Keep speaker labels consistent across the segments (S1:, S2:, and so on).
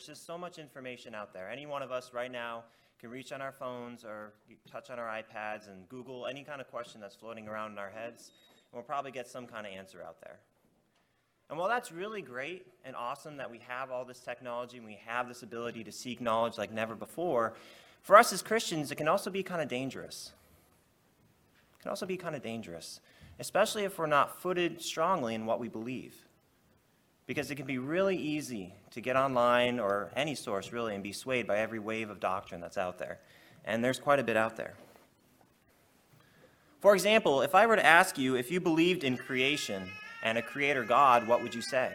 S1: there's just so much information out there. Any one of us right now can reach on our phones or touch on our iPads and Google any kind of question that's floating around in our heads, and we'll probably get some kind of answer out there. And while that's really great and awesome that we have all this technology and we have this ability to seek knowledge like never before, for us as Christians, it can also be kind of dangerous. It can also be kind of dangerous, especially if we're not footed strongly in what we believe. Because it can be really easy to get online or any source really and be swayed by every wave of doctrine that's out there. And there's quite a bit out there. For example, if I were to ask you if you believed in creation and a creator God, what would you say?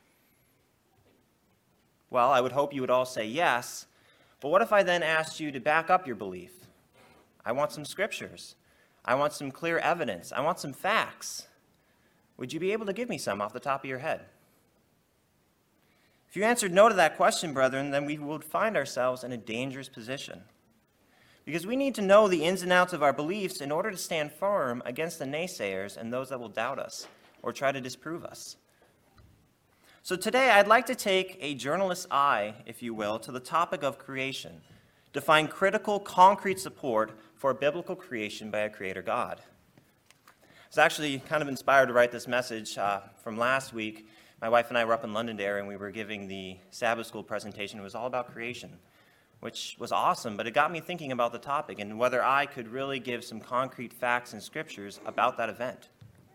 S1: Well, I would hope you would all say yes, but what if I then asked you to back up your belief? I want some scriptures. I want some clear evidence. I want some facts. Would you be able to give me some off the top of your head? If you answered no to that question, brethren, then we would find ourselves in a dangerous position. Because we need to know the ins and outs of our beliefs in order to stand firm against the naysayers and those that will doubt us or try to disprove us. So today I'd like to take a journalist's eye, if you will, to the topic of creation, to find critical, concrete support for biblical creation by a creator God. I was actually kind of inspired to write this message from last week. My wife and I were up in Londonderry and we were giving the Sabbath school presentation. It was all about creation, which was awesome, but it got me thinking about the topic and whether I could really give some concrete facts and scriptures about that event.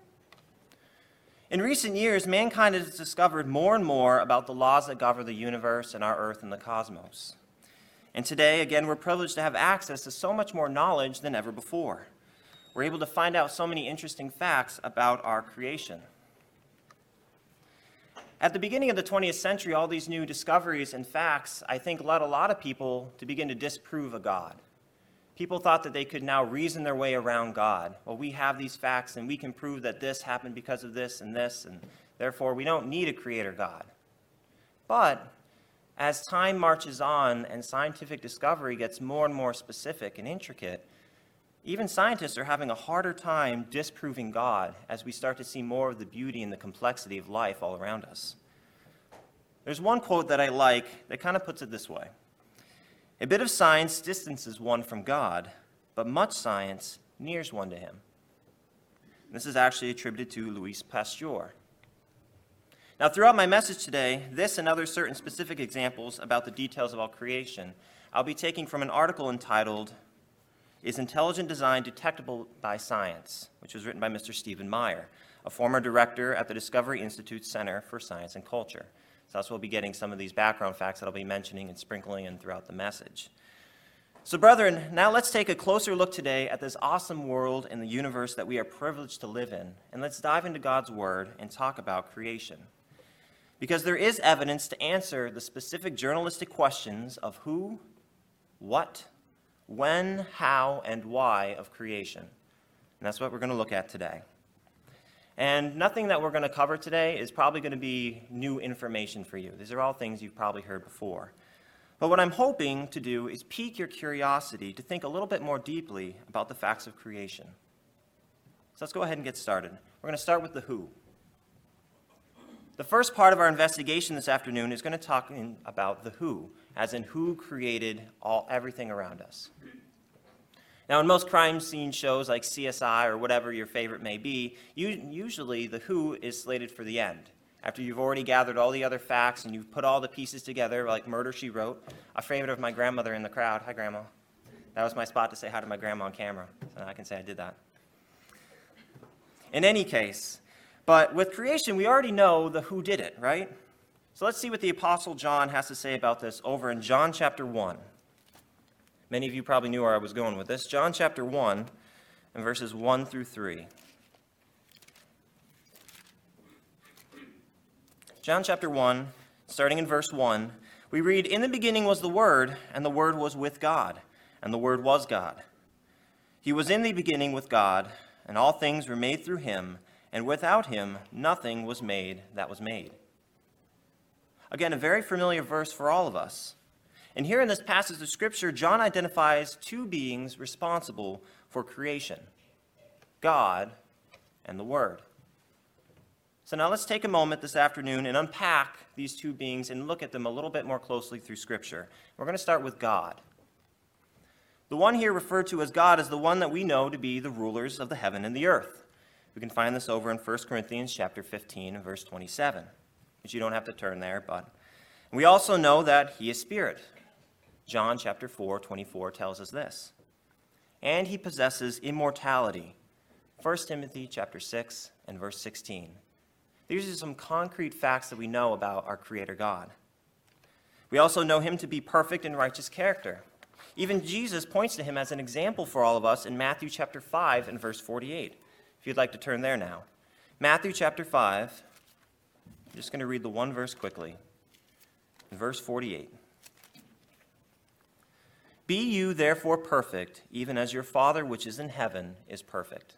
S1: In recent years, mankind has discovered more and more about the laws that govern the universe and our earth and the cosmos. And today, again, we're privileged to have access to so much more knowledge than ever before. We're able to find out so many interesting facts about our creation. At the beginning of the 20th century, all these new discoveries and facts, I think, led a lot of people to begin to disprove a God. People thought that they could now reason their way around God. Well, we have these facts, and we can prove that this happened because of this, and therefore we don't need a creator God. But as time marches on and scientific discovery gets more and more specific and intricate, even scientists are having a harder time disproving God as we start to see more of the beauty and the complexity of life all around us. There's one quote that I like that kind of puts it this way. A bit of science distances one from God, but much science nears one to him. This is actually attributed to Louis Pasteur. Now, throughout my message today, this and other certain specific examples about the details of all creation, I'll be taking from an article entitled, "Is Intelligent Design Detectable by Science?" which was written by Mr. Stephen Meyer, a former director at the Discovery Institute Center for Science and Culture. So that's where we'll be getting some of these background facts that I'll be mentioning and sprinkling in throughout the message. So brethren, now let's take a closer look today at this awesome world and the universe that we are privileged to live in, and let's dive into God's Word and talk about creation. Because there is evidence to answer the specific journalistic questions of who, what, when, how, and why of creation. And that's what we're going to look at today. And nothing that we're going to cover today is probably going to be new information for you. These are all things you've probably heard before. But what I'm hoping to do is pique your curiosity to think a little bit more deeply about the facts of creation. So let's go ahead and get started. We're going to start with the who. The first part of our investigation this afternoon is going to talk about the who, as in who created everything around us. Now, in most crime scene shows like CSI or whatever your favorite may be, usually the who is slated for the end. After you've already gathered all the other facts and you've put all the pieces together, like Murder, She Wrote, a favorite of my grandmother in the crowd. Hi, Grandma. That was my spot to say hi to my grandma on camera, so I can say I did that. In any case, but with creation, we already know the who did it, right? So let's see what the Apostle John has to say about this over in John chapter 1. Many of you probably knew where I was going with this. John chapter 1 and verses 1 through 3. John chapter 1, starting in verse 1, we read, "In the beginning was the Word, and the Word was with God, and the Word was God. He was in the beginning with God, and all things were made through him, and without him nothing was made that was made." Again, a very familiar verse for all of us. And here in this passage of Scripture, John identifies two beings responsible for creation, God and the Word. So now let's take a moment this afternoon and unpack these two beings and look at them a little bit more closely through Scripture. We're going to start with God. The one here referred to as God is the one that we know to be the rulers of the heaven and the earth. We can find this over in 1 Corinthians chapter 15 and verse 27, which you don't have to turn there, but we also know that he is spirit. John chapter 4:24 tells us this. And he possesses immortality. 1 Timothy chapter 6 and verse 16. These are some concrete facts that we know about our Creator God. We also know him to be perfect and righteous character. Even Jesus points to him as an example for all of us in Matthew chapter 5 and verse 48. If you'd like to turn there now. Matthew chapter 5, I'm just going to read the one verse quickly. Verse 48. Be you therefore perfect, even as your Father which is in heaven is perfect.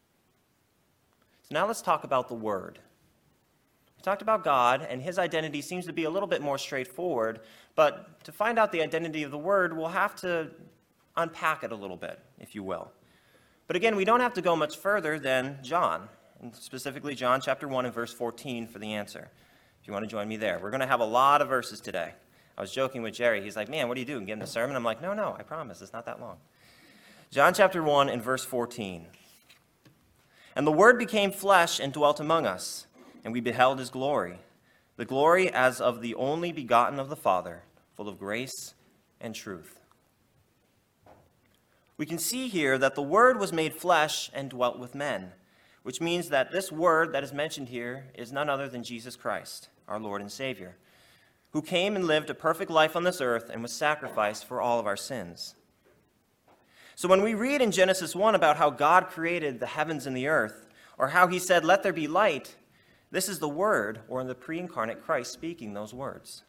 S1: So now let's talk about the Word. We talked about God, and his identity seems to be a little bit more straightforward, but to find out the identity of the Word, we'll have to unpack it a little bit, if you will. But again, we don't have to go much further than John, and specifically John chapter 1 and verse 14 for the answer, if you want to join me there. We're going to have a lot of verses today. I was joking with Jerry. He's like, man, what are you doing, getting a sermon? I'm like, no, I promise, it's not that long. John chapter 1 and verse 14. And the Word became flesh and dwelt among us, and we beheld his glory, the glory as of the only begotten of the Father, full of grace and truth. We can see here that the Word was made flesh and dwelt with men, which means that this Word that is mentioned here is none other than Jesus Christ, our Lord and Savior, who came and lived a perfect life on this earth and was sacrificed for all of our sins. So when we read in Genesis 1 about how God created the heavens and the earth, or how he said, let there be light, this is the Word, or the pre-incarnate Christ, speaking those words.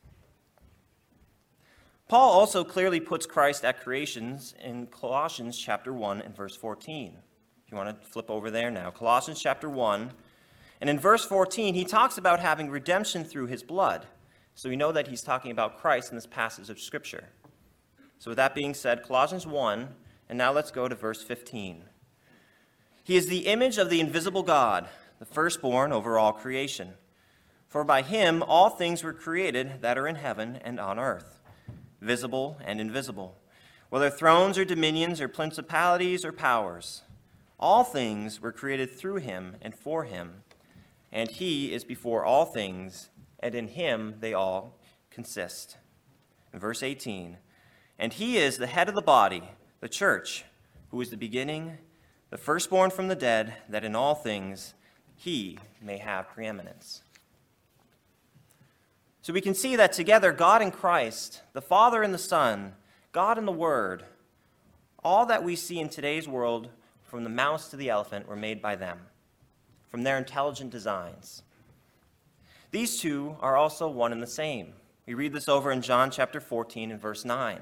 S1: Paul also clearly puts Christ at creations in Colossians chapter 1 and verse 14. If you want to flip over there now, Colossians chapter 1. And in verse 14, he talks about having redemption through his blood. So we know that he's talking about Christ in this passage of Scripture. So with that being said, Colossians 1, and now let's go to verse 15. He is the image of the invisible God, the firstborn over all creation. For by him all things were created that are in heaven and on earth, visible and invisible, whether thrones or dominions or principalities or powers. All things were created through him and for him, and he is before all things, and in him they all consist. In verse 18, and he is the head of the body, the church, who is the beginning, the firstborn from the dead, that in all things he may have preeminence. So we can see that together, God and Christ, the Father and the Son, God and the Word, all that we see in today's world, from the mouse to the elephant, were made by them, from their intelligent designs. These two are also one and the same. We read this over in John chapter 14 and verse 9.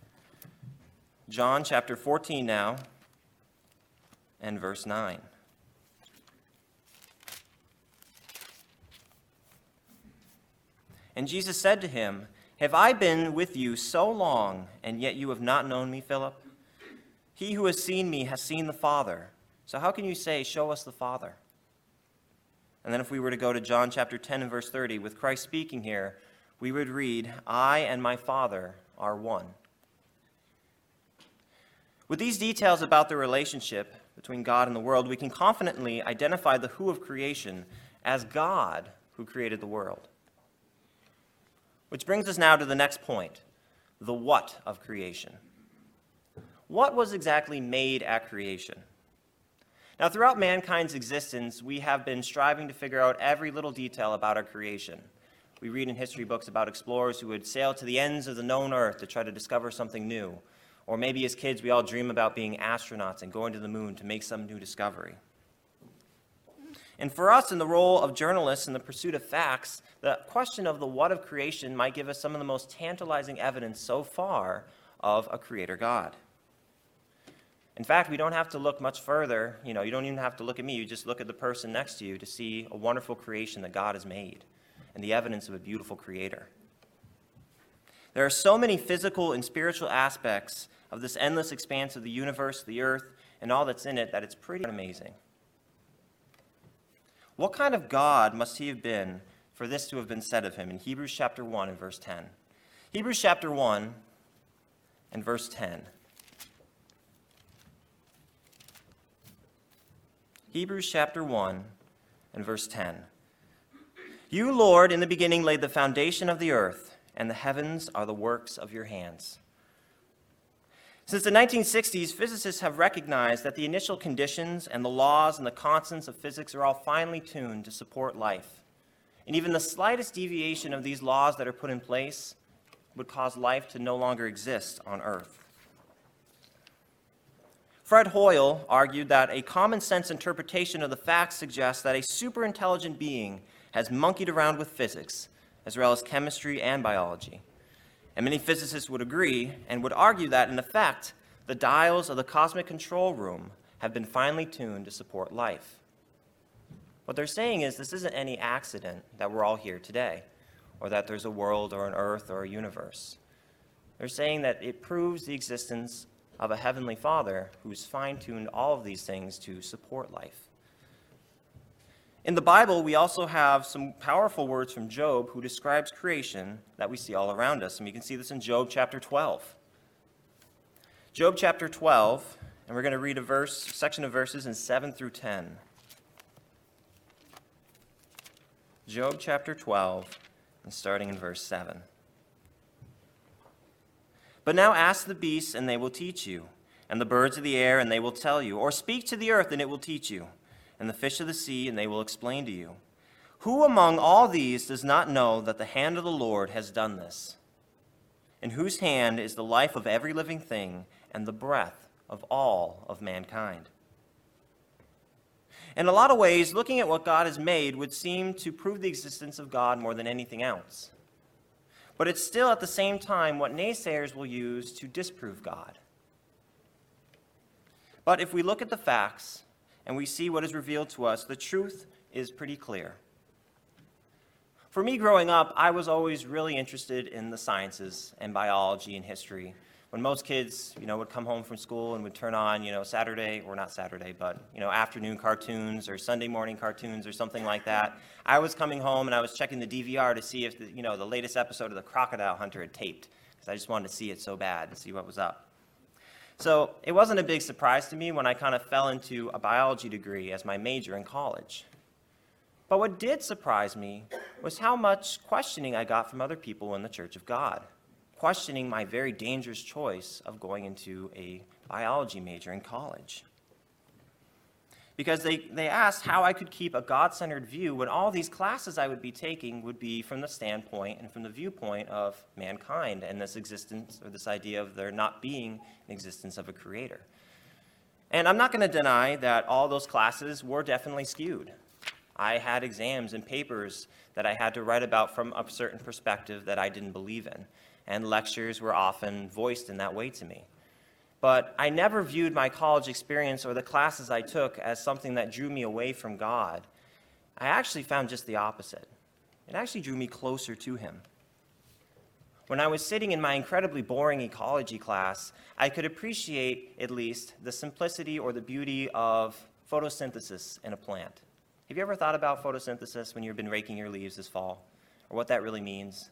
S1: John chapter 14 now and verse 9. And Jesus said to him, have I been with you so long, and yet you have not known me, Philip? He who has seen me has seen the Father. So how can you say, show us the Father? And then if we were to go to John chapter 10 and verse 30, with Christ speaking here, we would read, I and my Father are one. With these details about the relationship between God and the world, we can confidently identify the who of creation as God who created the world. Which brings us now to the next point, the what of creation. What was exactly made at creation? Now, throughout mankind's existence, we have been striving to figure out every little detail about our creation. We read in history books about explorers who would sail to the ends of the known earth to try to discover something new. Or maybe as kids, we all dream about being astronauts and going to the moon to make some new discovery. And for us, in the role of journalists in the pursuit of facts, the question of the what of creation might give us some of the most tantalizing evidence so far of a creator God. In fact, we don't have to look much further. You don't even have to look at me. You just look at the person next to you to see a wonderful creation that God has made and the evidence of a beautiful creator. There are so many physical and spiritual aspects of this endless expanse of the universe, the earth, and all that's in it that it's pretty amazing. What kind of God must he have been for this to have been said of him in Hebrews chapter 1 and verse 10? Hebrews chapter 1 and verse 10. Hebrews chapter 1 and verse 10. You, Lord, in the beginning laid the foundation of the earth, and the heavens are the works of your hands. Since the 1960s, physicists have recognized that the initial conditions and the laws and the constants of physics are all finely tuned to support life. And even the slightest deviation of these laws that are put in place would cause life to no longer exist on Earth. Fred Hoyle argued that a common sense interpretation of the facts suggests that a superintelligent being has monkeyed around with physics, as well as chemistry and biology. And many physicists would agree and would argue that, in effect, the dials of the cosmic control room have been finely tuned to support life. What they're saying is this isn't any accident that we're all here today, or that there's a world or an earth or a universe. They're saying that it proves the existence of a heavenly Father who's fine-tuned all of these things to support life. In the Bible, we also have some powerful words from Job, who describes creation that we see all around us. And we can see this in Job chapter 12. Job chapter 12, and we're going to read a section of verses in 7 through 10. Job chapter 12, and starting in verse 7. But now ask the beasts, and they will teach you, and the birds of the air, and they will tell you, or speak to the earth, and it will teach you, and the fish of the sea, and they will explain to you. Who among all these does not know that the hand of the Lord has done this? In whose hand is the life of every living thing, and the breath of all of mankind? In a lot of ways, looking at what God has made would seem to prove the existence of God more than anything else. But it's still at the same time what naysayers will use to disprove God. But if we look at the facts, and we see what is revealed to us, the truth is pretty clear. For me growing up, I was always really interested in the sciences and biology and history. When most kids, would come home from school and would turn on, Saturday, or not Saturday, but, afternoon cartoons or Sunday morning cartoons or something like that, I was coming home and I was checking the DVR to see if, the latest episode of The Crocodile Hunter had taped, because I just wanted to see it so bad and see what was up. So it wasn't a big surprise to me when I kind of fell into a biology degree as my major in college. But what did surprise me was how much questioning I got from other people in the Church of God, questioning my very dangerous choice of going into a biology major in college. Because they asked how I could keep a God-centered view when all these classes I would be taking would be from the standpoint and from the viewpoint of mankind and this existence, or this idea of there not being an existence of a creator. And I'm not going to deny that all those classes were definitely skewed. I had exams and papers that I had to write about from a certain perspective that I didn't believe in, and lectures were often voiced in that way to me. But I never viewed my college experience or the classes I took as something that drew me away from God. I actually found just the opposite. It actually drew me closer to him. When I was sitting in my incredibly boring ecology class, I could appreciate, at least, the simplicity or the beauty of photosynthesis in a plant. Have you ever thought about photosynthesis when you've been raking your leaves this fall, or what that really means?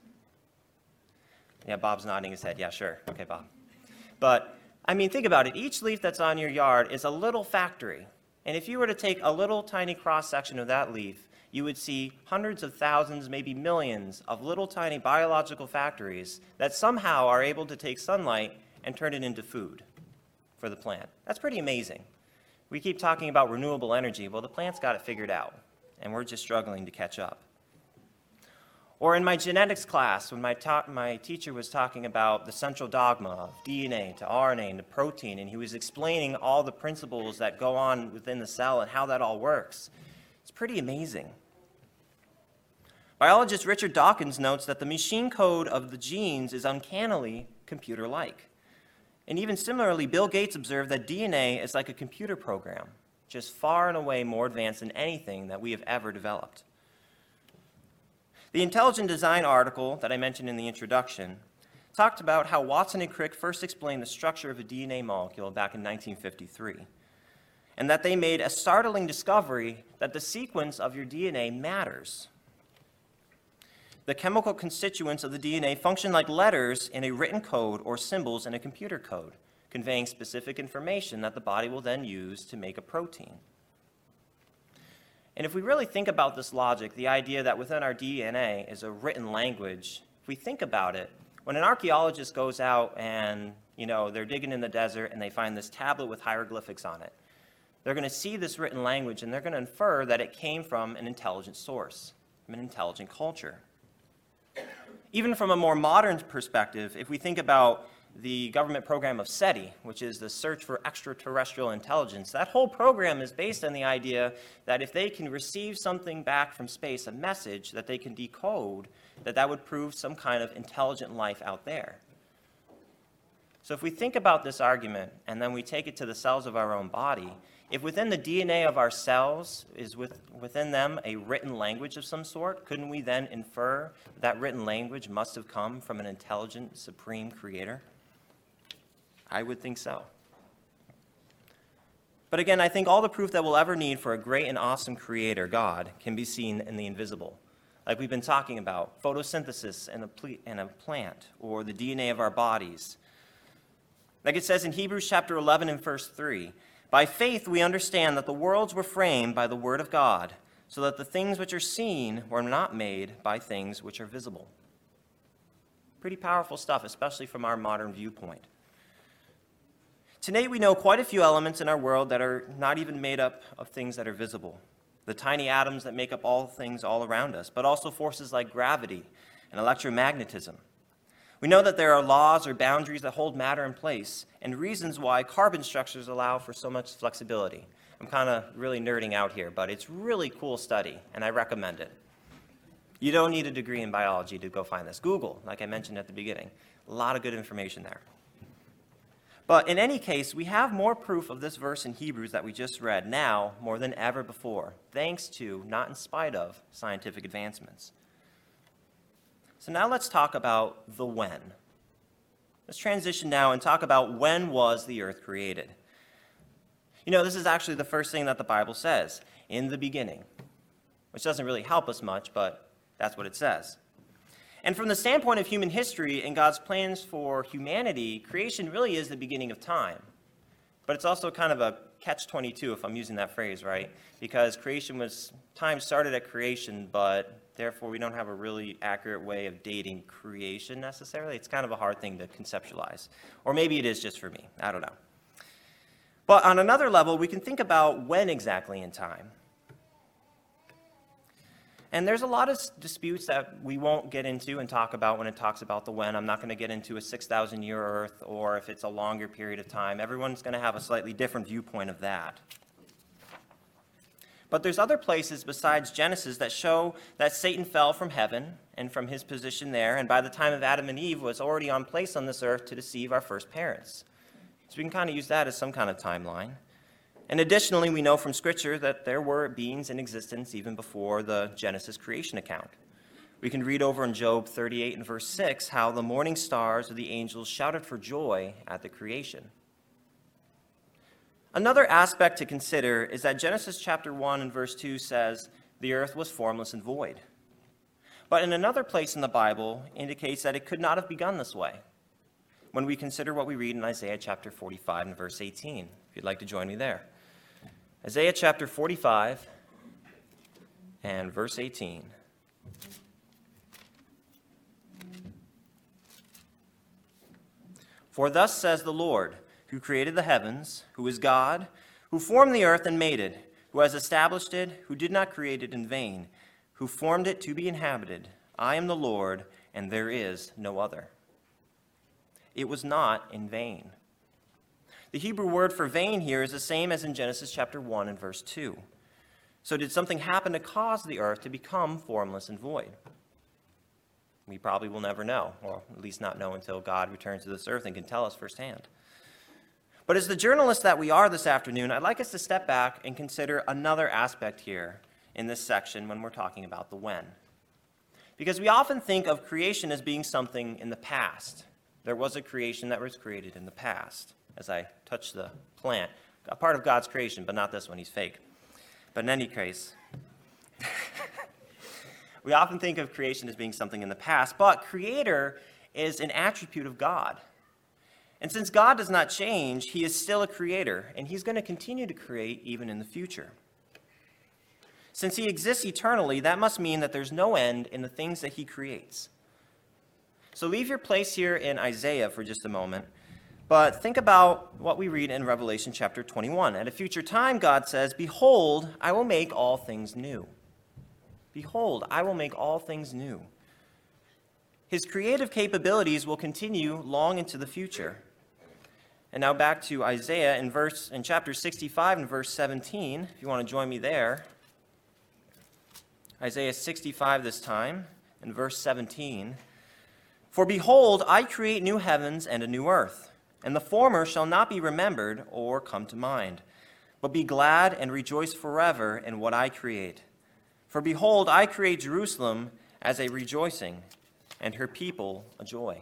S1: Yeah, Bob's nodding his head. Yeah, sure. Okay, Bob. But think about it. Each leaf that's on your yard is a little factory. And if you were to take a little tiny cross-section of that leaf, you would see hundreds of thousands, maybe millions of little tiny biological factories that somehow are able to take sunlight and turn it into food for the plant. That's pretty amazing. We keep talking about renewable energy. Well, the plant's got it figured out, and we're just struggling to catch up. Or in my genetics class, when my teacher was talking about the central dogma of DNA to RNA and to protein, and he was explaining all the principles that go on within the cell and how that all works, it's pretty amazing. Biologist Richard Dawkins notes that the machine code of the genes is uncannily computer-like. And even similarly, Bill Gates observed that DNA is like a computer program, just far and away more advanced than anything that we have ever developed. The Intelligent Design article that I mentioned in the introduction talked about how Watson and Crick first explained the structure of a DNA molecule back in 1953. and that they made a startling discovery that the sequence of your DNA matters. The chemical constituents of the DNA function like letters in a written code or symbols in a computer code, conveying specific information that the body will then use to make a protein. And if we really think about this logic, the idea that within our DNA is a written language, if we think about it, when an archaeologist goes out and, they're digging in the desert and they find this tablet with hieroglyphics on it, they're going to see this written language and they're going to infer that it came from an intelligent source, from an intelligent culture. Even from a more modern perspective, if we think about the government program of SETI, which is the Search for Extraterrestrial Intelligence, that whole program is based on the idea that if they can receive something back from space, a message that they can decode, that would prove some kind of intelligent life out there. So if we think about this argument and then we take it to the cells of our own body, if within the DNA of our cells is within them a written language of some sort, couldn't we then infer that written language must have come from an intelligent, supreme creator? I would think so. But again, I think all the proof that we'll ever need for a great and awesome creator, God, can be seen in the invisible. Like we've been talking about, photosynthesis in a plant, or the DNA of our bodies. Like it says in Hebrews chapter 11 and verse 3, by faith we understand that the worlds were framed by the word of God, so that the things which are seen were not made by things which are visible. Pretty powerful stuff, especially from our modern viewpoint. Today we know quite a few elements in our world that are not even made up of things that are visible. The tiny atoms that make up all things all around us, but also forces like gravity and electromagnetism. We know that there are laws or boundaries that hold matter in place, and reasons why carbon structures allow for so much flexibility. I'm kind of really nerding out here, but it's really cool study, and I recommend it. You don't need a degree in biology to go find this. Google, like I mentioned at the beginning. A lot of good information there. But in any case, we have more proof of this verse in Hebrews that we just read now more than ever before, thanks to, not in spite of, scientific advancements. So now let's talk about the when. Let's transition now and talk about when was the earth created. This is actually the first thing that the Bible says, in the beginning, which doesn't really help us much, but that's what it says. And from the standpoint of human history and God's plans for humanity, creation really is the beginning of time. But it's also kind of a catch-22, if I'm using that phrase right, because time started at creation, but therefore we don't have a really accurate way of dating creation necessarily. It's kind of a hard thing to conceptualize. Or maybe it is just for me. I don't know. But on another level, we can think about when exactly in time. And there's a lot of disputes that we won't get into and talk about when it talks about the when. I'm not going to get into a 6,000-year Earth or if it's a longer period of time. Everyone's going to have a slightly different viewpoint of that. But there's other places besides Genesis that show that Satan fell from heaven and from his position there, and by the time of Adam and Eve was already on place on this earth to deceive our first parents. So we can kind of use that as some kind of timeline. And additionally, we know from Scripture that there were beings in existence even before the Genesis creation account. We can read over in Job 38 and verse 6 how the morning stars of the angels shouted for joy at the creation. Another aspect to consider is that Genesis chapter 1 and verse 2 says the earth was formless and void. But in another place in the Bible indicates that it could not have begun this way, when we consider what we read in Isaiah chapter 45 and verse 18, if you'd like to join me there. Isaiah chapter 45 and verse 18. For thus says the Lord, who created the heavens, who is God, who formed the earth and made it, who has established it, who did not create it in vain, who formed it to be inhabited. I am the Lord, and there is no other. It was not in vain. The Hebrew word for vain here is the same as in Genesis chapter 1 and verse 2. So did something happen to cause the earth to become formless and void? We probably will never know, or at least not know until God returns to this earth and can tell us firsthand. But as the journalists that we are this afternoon, I'd like us to step back and consider another aspect here in this section when we're talking about the when. Because we often think of creation as being something in the past. There was a creation that was created in the past. As I touch the plant, a part of God's creation, but not this one. He's fake. But in any case, we often think of creation as being something in the past, but creator is an attribute of God. And since God does not change, he is still a creator, and he's going to continue to create even in the future. Since he exists eternally, that must mean that there's no end in the things that he creates. So leave your place here in Isaiah for just a moment, but think about what we read in Revelation chapter 21. At a future time, God says, "Behold, I will make all things new." Behold, I will make all things new. His creative capabilities will continue long into the future. And now back to Isaiah in chapter 65 and verse 17, if you want to join me there. Isaiah 65 this time, in verse 17. "For behold, I create new heavens and a new earth, and the former shall not be remembered or come to mind, but be glad and rejoice forever in what I create. For behold, I create Jerusalem as a rejoicing, and her people a joy."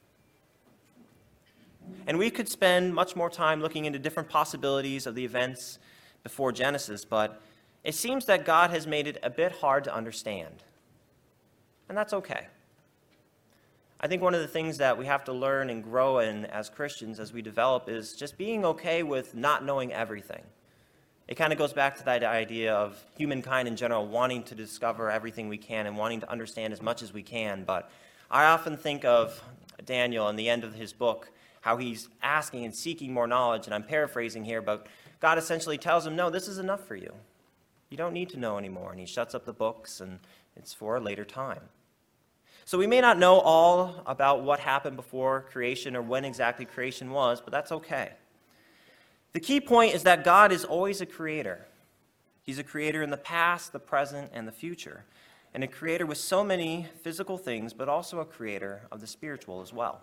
S1: And we could spend much more time looking into different possibilities of the events before Genesis, but it seems that God has made it a bit hard to understand. And that's okay. I think one of the things that we have to learn and grow in as Christians as we develop is just being okay with not knowing everything. It kind of goes back to that idea of humankind in general wanting to discover everything we can and wanting to understand as much as we can. But I often think of Daniel in the end of his book, how he's asking and seeking more knowledge, and I'm paraphrasing here, but God essentially tells him, no, this is enough for you. You don't need to know anymore, and he shuts up the books, and it's for a later time. So we may not know all about what happened before creation or when exactly creation was, but that's okay. The key point is that God is always a creator. He's a creator in the past, the present, and the future, and a creator with so many physical things, but also a creator of the spiritual as well.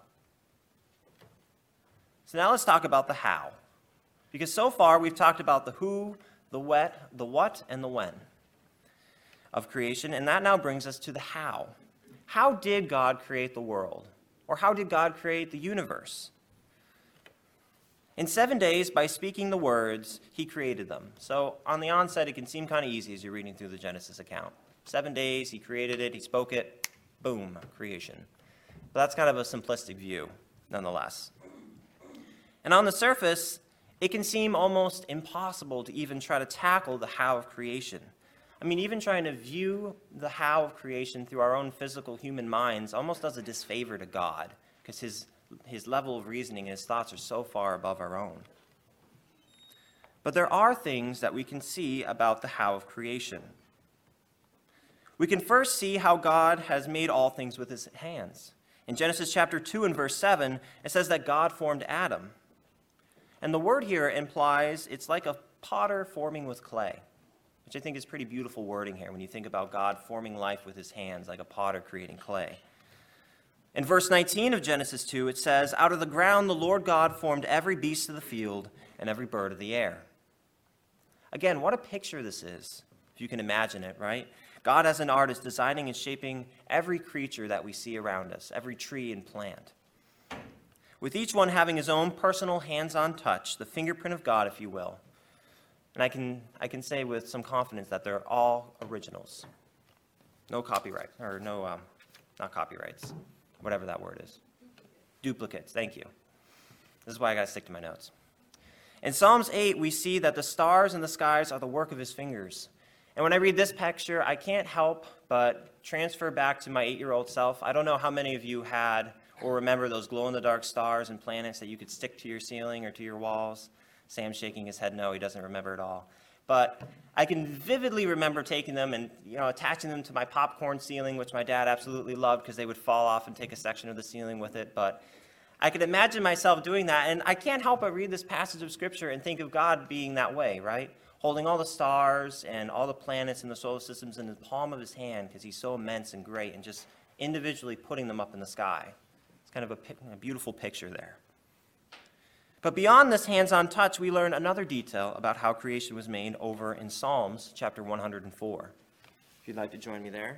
S1: So now let's talk about the how. Because so far we've talked about the who, the what, and the when of creation, and that now brings us to the how. How did God create the world? Or how did God create the universe? In 7 days, by speaking the words, he created them. So on the onset, it can seem kind of easy as you're reading through the Genesis account. 7 days, he created it, he spoke it, boom, creation. But that's kind of a simplistic view, nonetheless. And on the surface, it can seem almost impossible to even try to tackle the how of creation. I mean, even trying to view the how of creation through our own physical human minds almost does a disfavor to God, because his level of reasoning and his thoughts are so far above our own. But there are things that we can see about the how of creation. We can first see how God has made all things with his hands. In Genesis chapter 2 and verse 7, it says that God formed Adam. And the word here implies it's like a potter forming with clay, which I think is pretty beautiful wording here when you think about God forming life with his hands, like a potter creating clay. In verse 19 of Genesis 2, it says, "Out of the ground the Lord God formed every beast of the field and every bird of the air." Again, what a picture this is, if you can imagine it, right? God as an artist designing and shaping every creature that we see around us, every tree and plant, with each one having his own personal hands-on touch, the fingerprint of God, if you will. And I can say with some confidence that they're all originals. No copyright, or no, not copyrights, whatever that word is. Duplicates, thank you. This is why I gotta stick to my notes. In Psalms 8, we see that the stars in the skies are the work of his fingers. And when I read this picture, I can't help but transfer back to my 8-year-old self. I don't know how many of you had or remember those glow-in-the-dark stars and planets that you could stick to your ceiling or to your walls. Sam's shaking his head no, he doesn't remember it all. But I can vividly remember taking them and attaching them to my popcorn ceiling, which my dad absolutely loved because they would fall off and take a section of the ceiling with it. But I could imagine myself doing that, and I can't help but read this passage of Scripture and think of God being that way, right? Holding all the stars and all the planets in the solar systems in the palm of his hand because he's so immense and great, and just individually putting them up in the sky. It's kind of a beautiful picture there. But beyond this hands-on touch, we learn another detail about how creation was made over in Psalms chapter 104. If you'd like to join me there.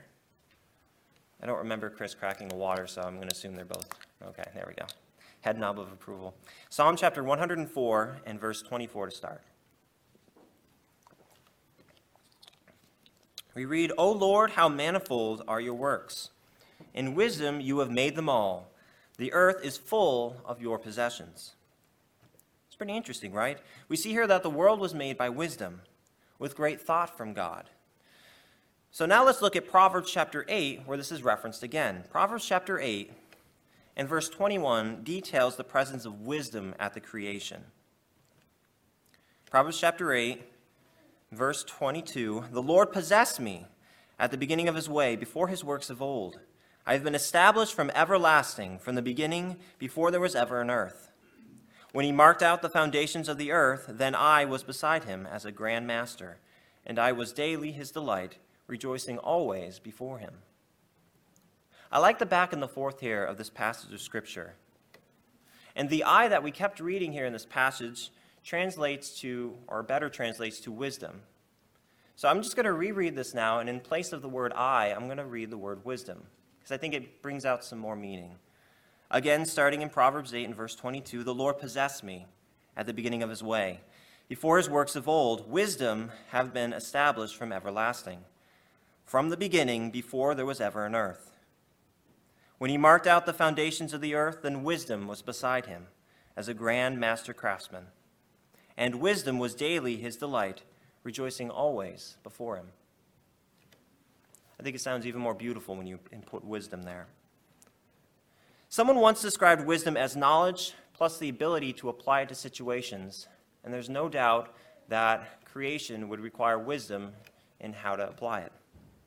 S1: I don't remember Chris cracking the water, so I'm going to assume they're both. Okay, there we go. Head nod of approval. Psalm chapter 104 and verse 24 to start. We read, O Lord, how manifold are your works. In wisdom you have made them all. The earth is full of your possessions. It's pretty interesting, right? We see here that the world was made by wisdom, with great thought from God. So now let's look at Proverbs chapter 8, where this is referenced again. Proverbs chapter 8 and verse 21 details the presence of wisdom at the creation. Proverbs chapter 8, verse 22, The Lord possessed me at the beginning of his way, before his works of old. I have been established from everlasting, from the beginning, before there was ever an earth. When he marked out the foundations of the earth, then I was beside him as a grand master, and I was daily his delight, rejoicing always before him. I like the back and the forth here of this passage of Scripture. And the I that we kept reading here in this passage translates to, or better translates to, wisdom. So I'm just going to reread this now, and in place of the word I, I'm going to read the word wisdom, because I think it brings out some more meaning. Again, starting in Proverbs 8 and verse 22, The Lord possessed me at the beginning of his way. Before his works of old, wisdom have been established from everlasting. From the beginning, before there was ever an earth. When he marked out the foundations of the earth, then wisdom was beside him as a grand master craftsman. And wisdom was daily his delight, rejoicing always before him. I think it sounds even more beautiful when you input wisdom there. Someone once described wisdom as knowledge plus the ability to apply it to situations, and there's no doubt that creation would require wisdom in how to apply it.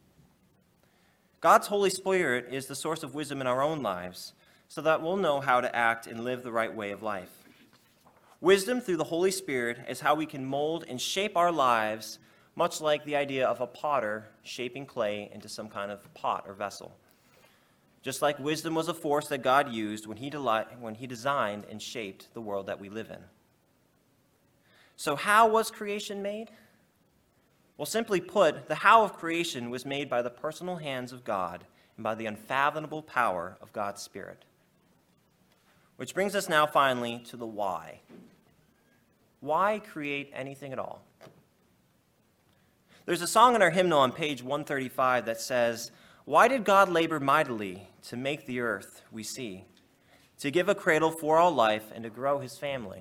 S1: God's Holy Spirit is the source of wisdom in our own lives, so that we'll know how to act and live the right way of life. Wisdom through the Holy Spirit is how we can mold and shape our lives, much like the idea of a potter shaping clay into some kind of pot or vessel. Just like wisdom was a force that God used when he designed and shaped the world that we live in. So how was creation made? Well, simply put, the how of creation was made by the personal hands of God and by the unfathomable power of God's Spirit. Which brings us now finally to the why. Why create anything at all? There's a song in our hymnal on page 135 that says, Why did God labor mightily to make the earth we see, to give a cradle for all life and to grow his family?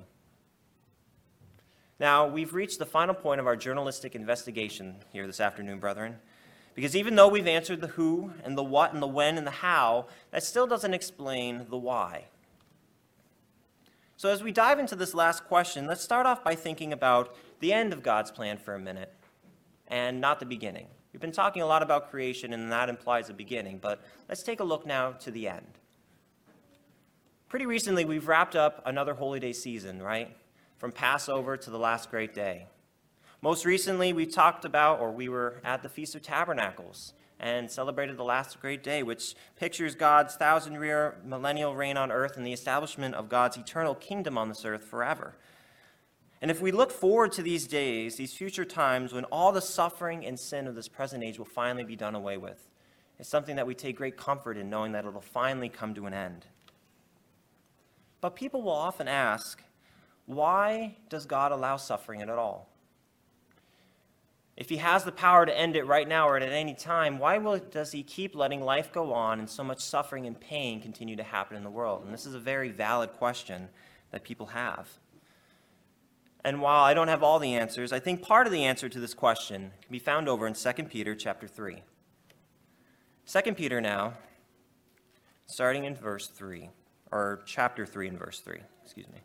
S1: Now, we've reached the final point of our journalistic investigation here this afternoon, brethren, because even though we've answered the who and the what and the when and the how, that still doesn't explain the why. So as we dive into this last question, let's start off by thinking about the end of God's plan for a minute, and not the beginning. We've been talking a lot about creation, and that implies a beginning, but let's take a look now to the end. Pretty recently, we've wrapped up another Holy Day season, right? From Passover to the last great day. Most recently, we were at the Feast of Tabernacles and celebrated the last great day, which pictures God's 1,000-year millennial reign on earth and the establishment of God's eternal kingdom on this earth forever. And if we look forward to these days, these future times when all the suffering and sin of this present age will finally be done away with, it's something that we take great comfort in, knowing that it'll finally come to an end. But people will often ask, why does God allow suffering at all? If he has the power to end it right now or at any time, why does he keep letting life go on and so much suffering and pain continue to happen in the world? And this is a very valid question that people have. And while I don't have all the answers, I think part of the answer to this question can be found over in 2 Peter chapter 3. 2 Peter now, starting in verse 3, or chapter 3 and verse 3, excuse me.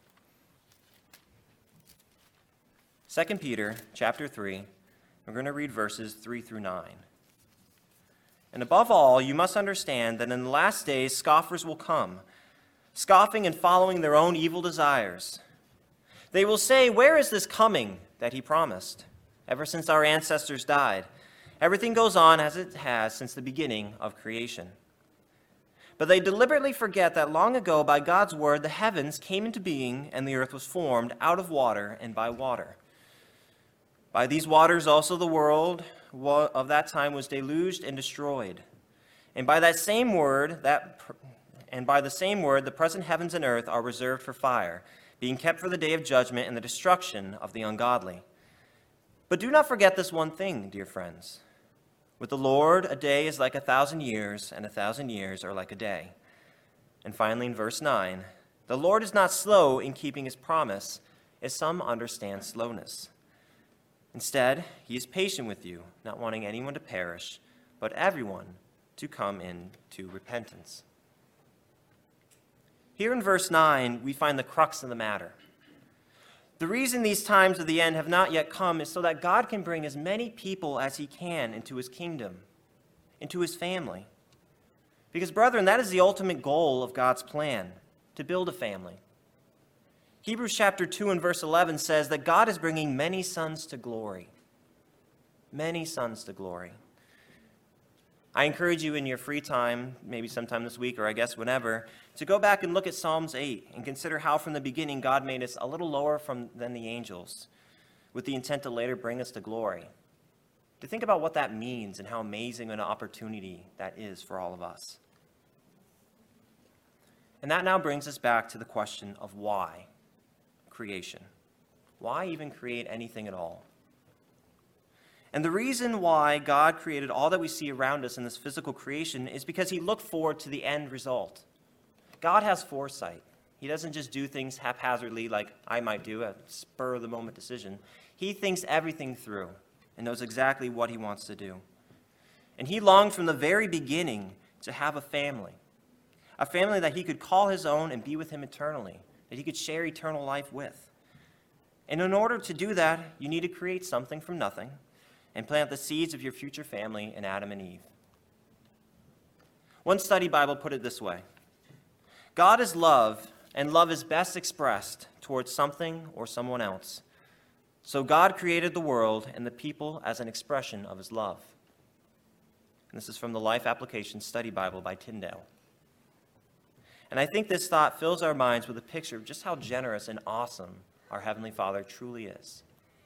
S1: 2 Peter chapter 3, we're going to read verses 3 through 9. And above all, you must understand that in the last days scoffers will come, scoffing and following their own evil desires. They will say, where is this coming that he promised? Ever since our ancestors died, everything goes on as it has since the beginning of creation. But they deliberately forget that long ago, by God's word, the heavens came into being and the earth was formed out of water and by water. By these waters also the world of that time was deluged and destroyed. And by the same word, the present heavens and earth are reserved for fire, being kept for the day of judgment and the destruction of the ungodly. But do not forget this one thing, dear friends. With the Lord, a day is like 1,000 years, and 1,000 years are like a day. And finally, in verse 9, the Lord is not slow in keeping his promise, as some understand slowness. Instead, he is patient with you, not wanting anyone to perish, but everyone to come into repentance. Here in verse 9, we find the crux of the matter. The reason these times of the end have not yet come is so that God can bring as many people as he can into his kingdom, into his family. Because, brethren, that is the ultimate goal of God's plan, to build a family. Hebrews chapter 2 and verse 11 says that God is bringing many sons to glory. Many sons to glory. I encourage you in your free time, maybe sometime this week or I guess whenever, to go back and look at Psalms 8 and consider how from the beginning God made us a little lower than the angels with the intent to later bring us to glory. To think about what that means and how amazing an opportunity that is for all of us. And that now brings us back to the question of why creation. Why even create anything at all? And the reason why God created all that we see around us in this physical creation is because he looked forward to the end result. God has foresight. He doesn't just do things haphazardly like I might do, a spur-of-the-moment decision. He thinks everything through and knows exactly what he wants to do. And he longed from the very beginning to have a family that he could call his own and be with him eternally, that he could share eternal life with. And in order to do that, you need to create something from nothing and plant the seeds of your future family in Adam and Eve. One study Bible put it this way: God is love, and love is best expressed towards something or someone else. So God created the world and the people as an expression of his love. And this is from the Life Application Study Bible by Tyndale. And I think this thought fills our minds with a picture of just how generous and awesome our Heavenly Father truly is.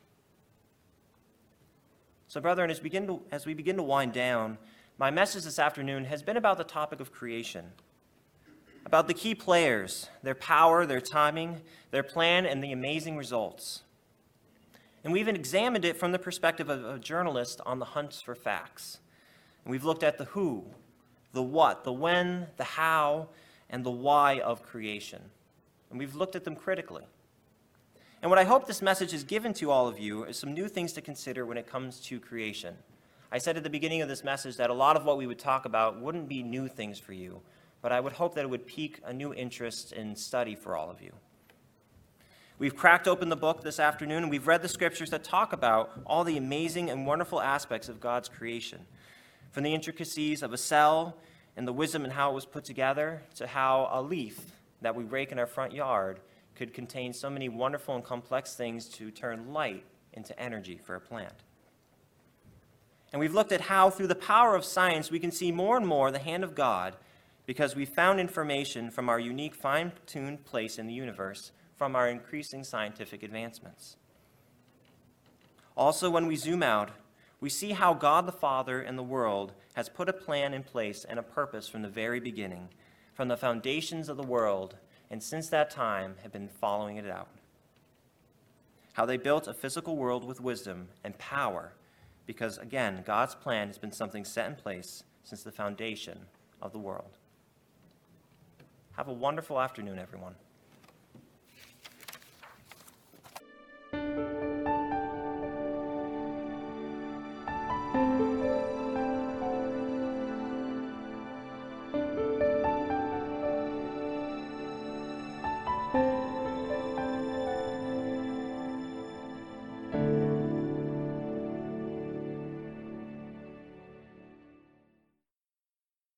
S1: So, brethren, as we begin to wind down, my message this afternoon has been about the topic of creation, about the key players, their power, their timing, their plan, and the amazing results. And we've examined it from the perspective of a journalist on the hunt for facts. And we've looked at the who, the what, the when, the how, and the why of creation. And we've looked at them critically. And what I hope this message has given to all of you is some new things to consider when it comes to creation. I said at the beginning of this message that a lot of what we would talk about wouldn't be new things for you, but I would hope that it would pique a new interest in study for all of you. We've cracked open the book this afternoon, and we've read the scriptures that talk about all the amazing and wonderful aspects of God's creation, from the intricacies of a cell and the wisdom in how it was put together, to how a leaf that we rake in our front yard could contain so many wonderful and complex things to turn light into energy for a plant. And we've looked at how, through the power of science, we can see more and more the hand of God because we found information from our unique, fine-tuned place in the universe from our increasing scientific advancements. Also, when we zoom out, we see how God the Father and the world has put a plan in place and a purpose from the very beginning, from the foundations of the world, and since that time have been following it out. How they built a physical world with wisdom and power, because, again, God's plan has been something set in place since the foundation of the world. Have a wonderful afternoon, everyone.